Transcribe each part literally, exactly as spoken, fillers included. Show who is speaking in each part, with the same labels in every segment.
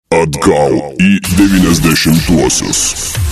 Speaker 1: Atgal į devyniasdešimtuosius.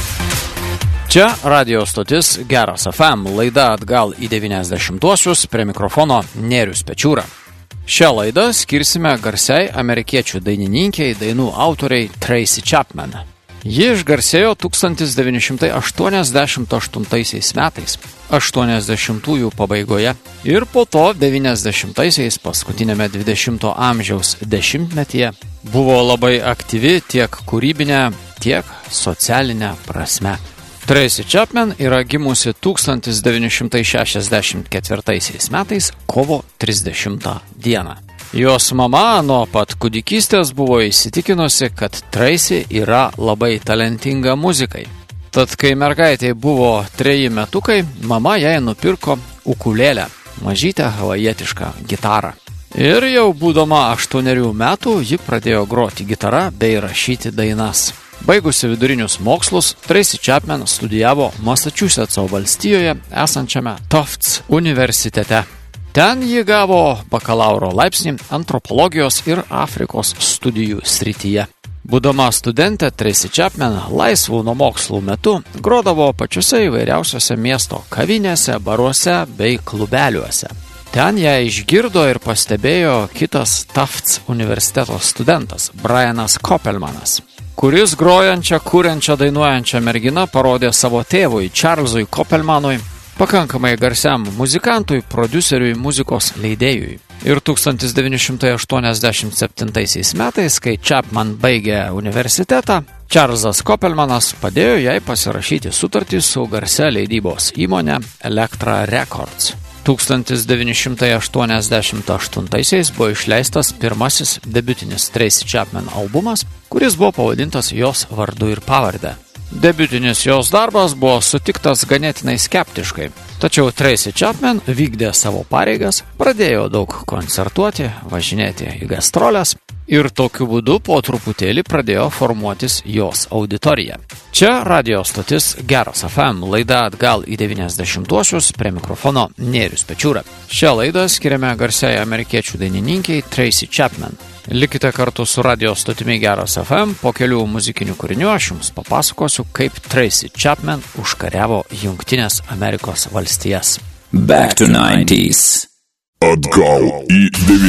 Speaker 2: Čia radio stotis Geras F M, laida Atgal į devyniasdešimtuosius, prie mikrofono Nėrius Pečiūra. Šią laidą skirsime garsiai amerikiečių dainininkiai, dainų autoriai Tracy Chapman. Ji išgarsėjo tūkstantis devyni šimtai aštuoniasdešimt aštuntaisiais metais, aštuoniasdešimtųjų pabaigoje ir po to devyniasdešimtaisiais paskutinėme dvidešimto amžiaus dešimtmetyje buvo labai aktyvi tiek kūrybinė, tiek socialinė prasme. Tracy Chapman yra gimusi tūkstantis devyni šimtai šešiasdešimt ketvirtaisiais metais kovo trisdešimtą dieną. Jos mama nuo pat kūdikystės buvo įsitikinusi, kad Tracy yra labai talentinga muzikai. Tad kai mergaitė buvo treji metukai, mama jai nupirko ukulėlę, mažytę havajietišką gitarą. Ir jau būdama aštuonerių metų ji pradėjo groti gitarą bei rašyti dainas. Baigusi vidurinius mokslus, Tracy Chapman studijavo Masačusetso valstijoje esančiame Tufts universitete. Ten ji gavo bakalauro laipsnį antropologijos ir Afrikos studijų srityje. Būdama studentė, Tracy Chapman laisvų nuo mokslų metu grodavo pačiuose įvairiausiose miesto kavinėse, baruose bei klubeliuose. Ten ją išgirdo ir pastebėjo kitas Tufts universiteto studentas, Brianas Koppelmanas, kuris grojančią, kuriančią, dainuojančią merginą parodė savo tėvui Charlesui Koppelmanui, pakankamai garsiam muzikantui, prodiuseriui, muzikos leidėjui. Ir tūkstantis devyni šimtai aštuoniasdešimt septintaisiais metais, kai Chapman baigė universitetą, Charlesas Koppelmanas padėjo jai pasirašyti sutartį su garsia leidybos įmonė Elektra Records. tūkstantis devyni šimtai aštuoniasdešimt aštuntaisiais buvo išleistas pirmasis debiutinis Tracy Chapman albumas, kuris buvo pavadintas jos vardu ir pavarde. Debiutinis jos darbas buvo sutiktas ganėtinai skeptiškai, tačiau Tracy Chapman vykdė savo pareigas, pradėjo daug koncertuoti, važinėti į gastroles ir tokiu būdu po truputėlį pradėjo formuotis jos auditorija. Čia radio stotis Geras F M, laida Atgal į devyniasdešimtuosius, prie mikrofono Nėrius Pečiūra. Šią laidą skiriame garsiai amerikiečių dainininkiai Tracy Chapman. Likite kartu su radio stotimi Geras F M, po kelių muzikinių kūrinių aš jums papasakosiu, kaip Tracy Chapman užkariavo Jungtinės Amerikos valstijas.
Speaker 3: Back to nineties.
Speaker 1: Atgal į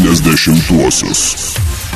Speaker 1: devyniasdešimtuosius.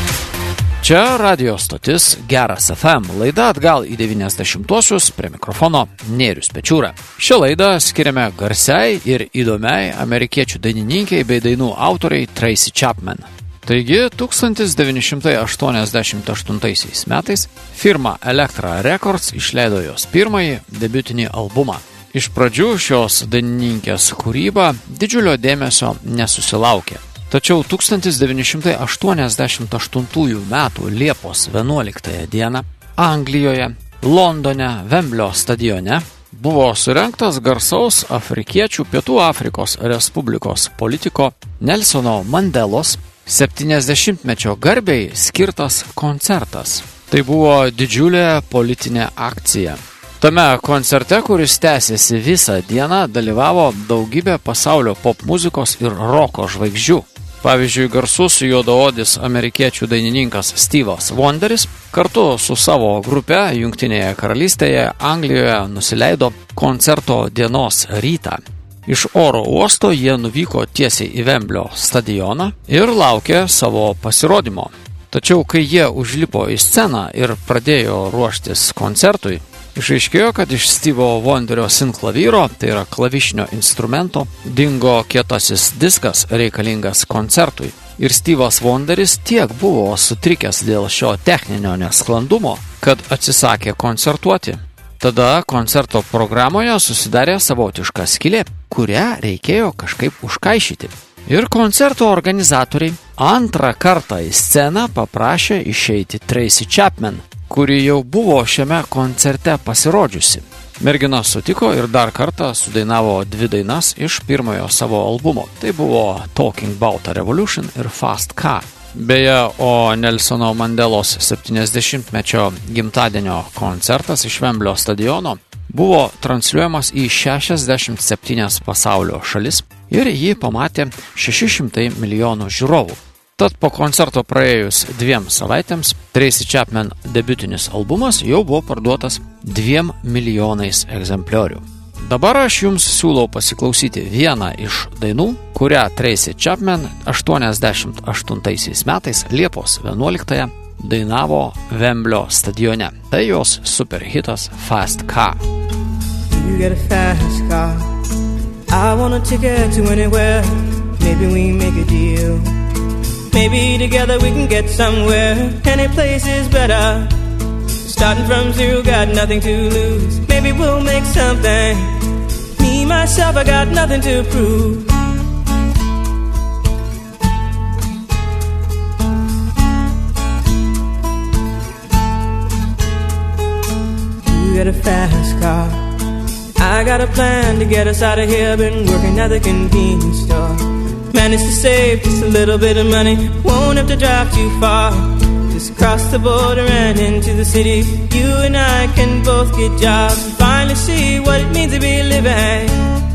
Speaker 2: Čia radio stotis Geras F M, laida Atgal į devyniasdešimtuosius, prie mikrofono Nėrius Pečiūra. Šią laidą skiriame garsiai ir įdomiai amerikiečių dainininkiai bei dainų autoriai Tracy Chapman. Taigi, tūkstantis devyni šimtai aštuoniasdešimt aštuntaisiais metais firma Elektra Records išleido jos pirmąjį debiutinį albumą. Iš pradžių šios dainininkės kūryba didžiulio dėmesio nesusilaukė. Tačiau tūkstantis devyni šimtai aštuoniasdešimt aštuntųjų metų Liepos vienuoliktąją dieną Anglijoje, Londone, Vemblio stadione buvo surengtas garsaus afrikiečių Pietų Afrikos Respublikos politiko Nelsono Mandelos septyniasdešimtmečio garbei skirtas koncertas. Tai buvo didžiulė politinė akcija. Tame koncerte, kuris tęsėsi visą dieną, dalyvavo daugybė pasaulio pop muzikos ir roko žvaigždžių. Pavyzdžiui, garsus juodaodis amerikiečių dainininkas Steve'as Wonderis kartu su savo grupe Jungtinėje karalystėje Anglijoje nusileido koncerto dienos rytą. Iš oro uosto jie nuvyko tiesiai į Vemblio stadioną ir laukė savo pasirodymo. Tačiau, kai jie užlipo į sceną ir pradėjo ruoštis koncertui, išaiškėjo, kad iš Steve'o Wonderio sinklavyro, tai yra klavišinio instrumento, dingo kietasis diskas reikalingas koncertui. Ir Steve'as Wonderis tiek buvo sutrikęs dėl šio techninio nesklandumo, kad atsisakė koncertuoti. Tada koncerto programoje susidarė savotiška skylė, kurią reikėjo kažkaip užkaišyti. Ir koncerto organizatoriai antrą kartą į sceną paprašė išeiti Tracy Chapman, kuri jau buvo šiame koncerte pasirodžiusi. Mergina sutiko ir dar kartą sudainavo dvi dainas iš pirmojo savo albumo. Tai buvo Talking About a Revolution ir Fast Car. Beje, o Nelsono Mandelos septyniasdešimtmečio gimtadienio koncertas iš Vemblio stadiono buvo transliuojamas į šešiasdešimt septynias pasaulio šalis ir jį pamatė šeši šimtai milijonų žiūrovų. Tad po koncerto praėjus dviem savaitėms Tracy Chapman debiutinis albumas jau buvo parduotas dviem milijonais egzempliorių. Dabar aš jums siūlau pasiklausyti vieną iš dainų, kurią Tracy Chapman aštuoniasdešimt aštuntaisiais metais Liepos vienuoliktąją dainavo Wemblio stadione. Tai jos superhitas Fast Car.
Speaker 4: You get a fast car, I want a ticket to anywhere. Maybe we make a deal. Maybe together we can get somewhere. Any place is better. Starting from zero, got nothing to lose. Maybe we'll make something. Me, myself, I got nothing to prove. You get a fast car, I got a plan to get us out of here. Been working at the convenience store. Managed to save just a little bit of money. Won't have to drive too far. Just cross the border and into the city. You and I can both get jobs and finally see what it means to be living.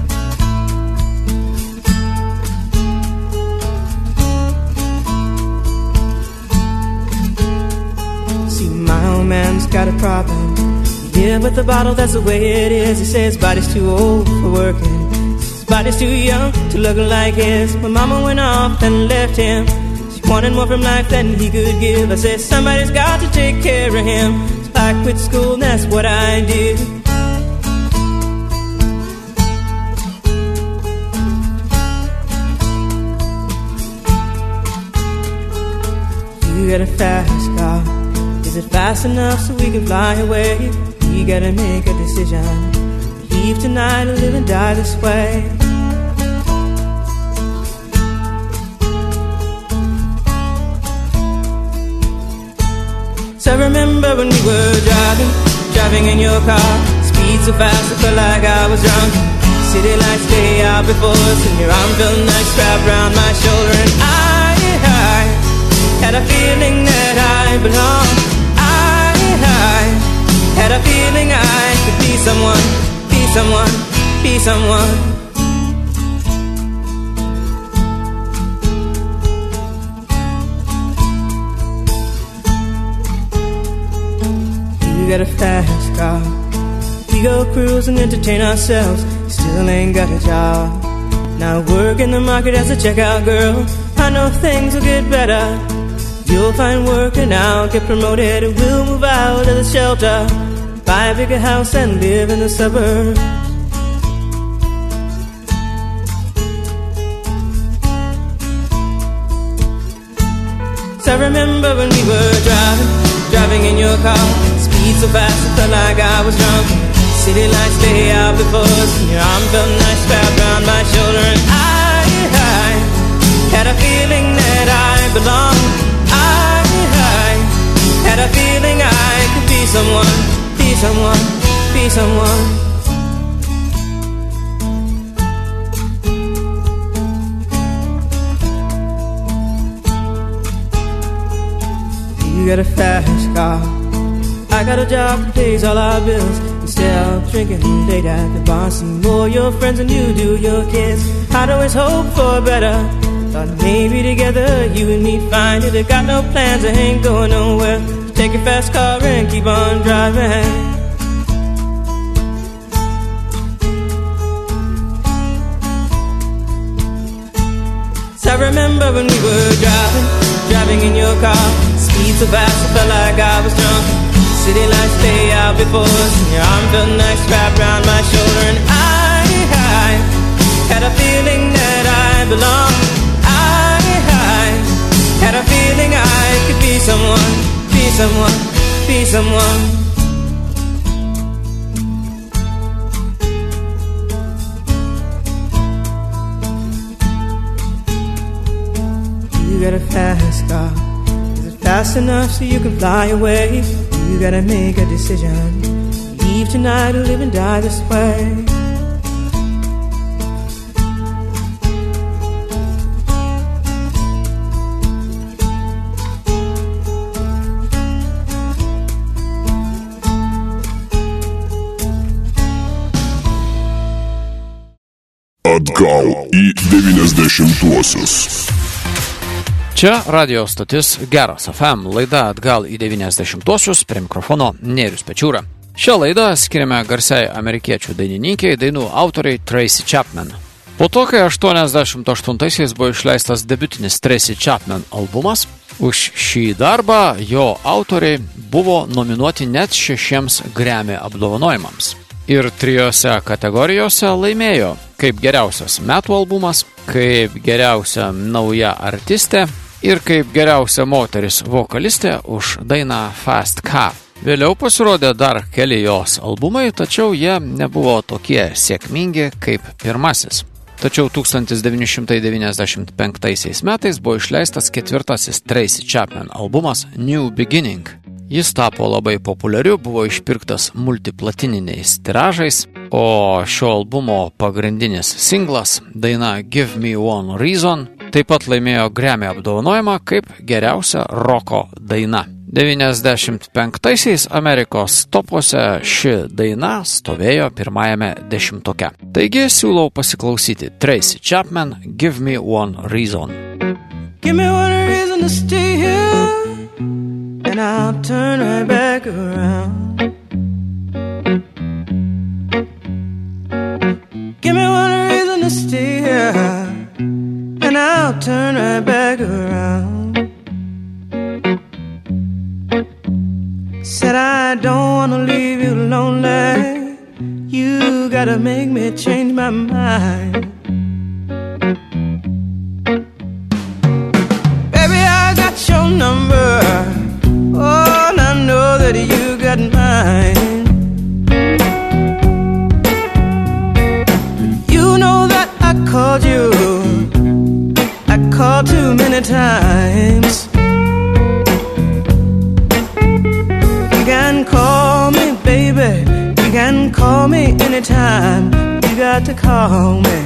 Speaker 4: See, my old man's got a problem. Yeah, but the bottle, that's the way it is. He says his body's too old for working. His body's too young to look like his. My mama went off and left him. She wanted more from life than he could give. I said, somebody's got to take care of him. So I quit school and that's what I did. You got a fast car. Is it fast enough so we can fly away? We gotta make a decision. Leave tonight or live and die this way. So I remember when we were driving, driving in your car. Speed so fast I felt like I was drunk. City lights lay out before us, and your arm felt nice wrapped around my shoulder. And I, I had a feeling that I belonged. I, I had a feeling I could be someone, be someone, be someone. You got a fast car. We go cruise and entertain ourselves. Still ain't got a job. Now work in the market as a checkout girl. I know things will get better. You'll find work and I'll get promoted. We'll move out of the shelter, buy a bigger house and live in the suburbs. So I remember when we were driving, driving in your car. Speed so fast I felt like I was drunk. City lights lay out before us, and your arm felt nice wrapped around my shoulder. And I, I had a feeling that I belonged. I, I had a feeling I could be someone, be someone, be someone. You got a fast car, I got a job that pays all our bills. Instead of drinking late at the bar, see more your friends than you do your kids. I'd always hope for better. Thought maybe together you and me find it. I got no plans, I ain't going nowhere. So take your fast car and keep on driving. So I remember when we were driving, driving in your car. Speed so fast I felt like I was drunk. City lights lay out before us, and your arm felt nice wrapped around my shoulder. And I, I had a feeling that I belonged. I, I had a feeling I could be someone, be someone, be someone. You got a fast car. Is it fast enough so you can fly away? You gotta make a decision. Leave tonight or live and die this way.
Speaker 1: Atgal į devyniasdešimtuosius.
Speaker 2: Čia radio stotis Geras F M, laida atgal į devyniasdešimtuosius, prie mikrofono Nėrius Pečiūra. Šią laidą skiriame garsiai amerikiečių dainininkiai, dainų autoriai Tracy Chapman. Po to, kai aštuoniasdešimt aštuntaisiais buvo išleistas debiutinis Tracy Chapman albumas, už šį darbą jo autoriai buvo nominuoti net šešiems Grammy apdovanojimams. Ir trijose kategorijose laimėjo kaip geriausias metų albumas, kaip geriausia nauja artistė ir kaip geriausia moteris vokalistė už dainą Fast Car. Vėliau pasirodė dar keli jos albumai, tačiau jie nebuvo tokie sėkmingi kaip pirmasis. Tačiau tūkstantis devyni šimtai devyniasdešimt penktaisiais metais buvo išleistas ketvirtasis Tracy Chapman albumas New Beginning. Jis tapo labai populiariu, buvo išpirktas multiplatininiais tiražais, o šio albumo pagrindinis singlas, daina Give Me One Reason, taip pat laimėjo Grammy apdovanojimą kaip geriausia roko daina. devyniasdešimt penktaisiais Amerikos topuose ši daina stovėjo pirmajame dešimtuke. Taigi siūlau pasiklausyti Tracy Chapman Give Me One Reason.
Speaker 4: Give me one reason to stay here, and I'll turn right back around. Give me one reason to stay here, and I'll turn right back around. Said I don't wanna leave you lonely, you gotta make me change my mind. Baby, I got your number, oh, and I know that you got mine. You know that I called you, I called too many times. You can call me, baby, you can call me anytime, you got to call me.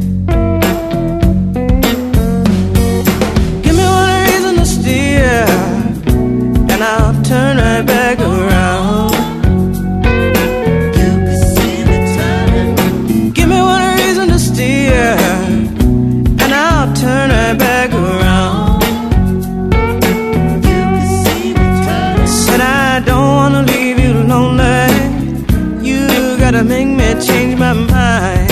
Speaker 4: Give me one reason to steer, and I'll turn right back around. You can see me turning. Give me one reason to steer, and I'll turn right back around. You can see me turning. Said I don't wanna leave you lonely, you gotta make me change my mind.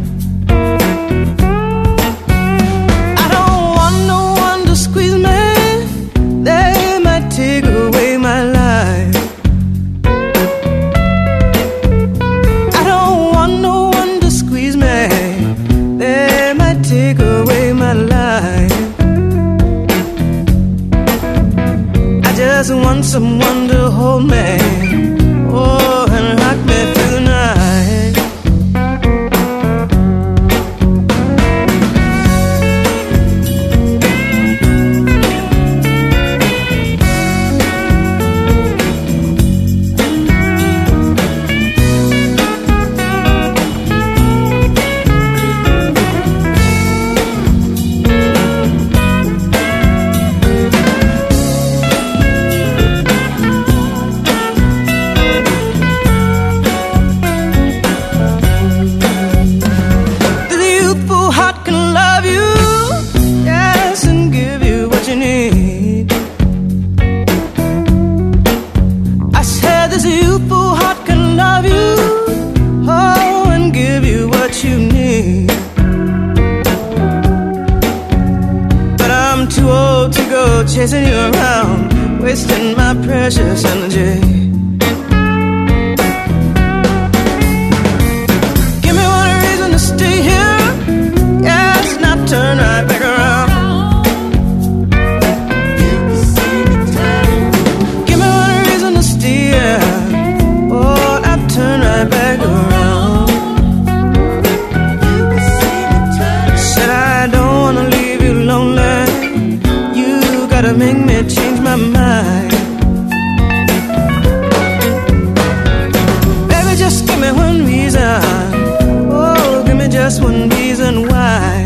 Speaker 4: I don't want no one to squeeze me, they might take away my life. I don't want no one to squeeze me, they might take away my life. I just want someone to hold me, oh, and rock me through the night. Chasing you around, wasting my precious energy. Give me one reason to stay here, yes, not turn right back around. Give me one reason to stay here, oh, not turn right back around. Said I don't wanna leave you lonely, gotta make me change my mind. Baby, just give me one reason, oh, give me just one reason why.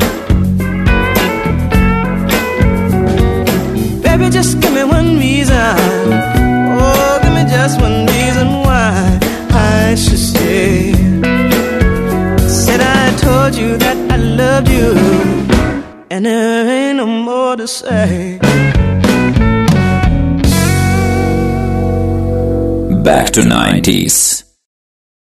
Speaker 4: Baby, just give me one reason, oh, give me just one reason why I should stay. Said I told you that I loved you, and there ain't no more to say.
Speaker 3: Back to nineties.